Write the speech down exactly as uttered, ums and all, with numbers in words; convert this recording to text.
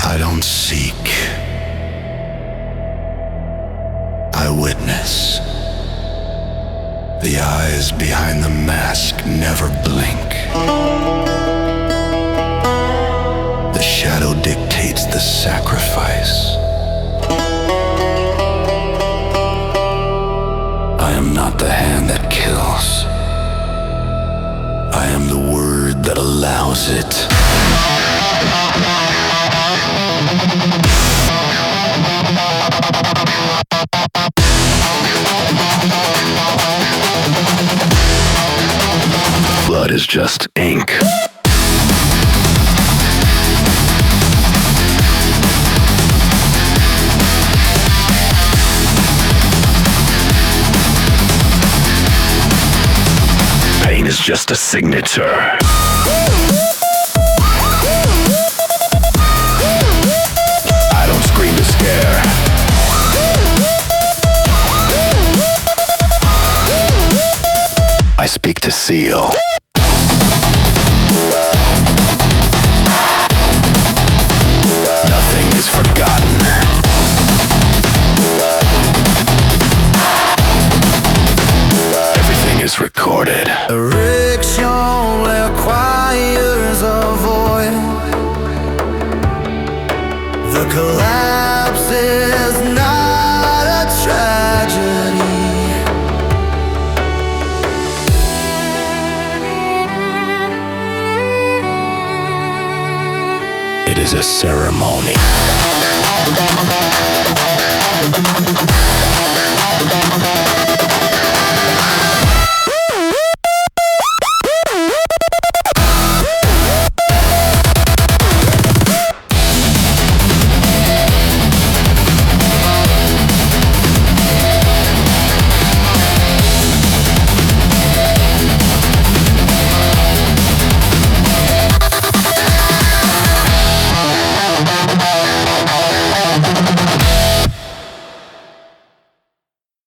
I don't seek. I witness. The eyes behind the mask never blink. The shadow dictates the sacrifice. I am not the hand that kills. I am the word that allows it. Blood is just ink. Pain is just a signature. I don't scream to scare. I speak to seal. Nothing is forgotten. Everything is recorded. Erection requires a void. The collapse is not a tragedy. It is a ceremony. Thank you.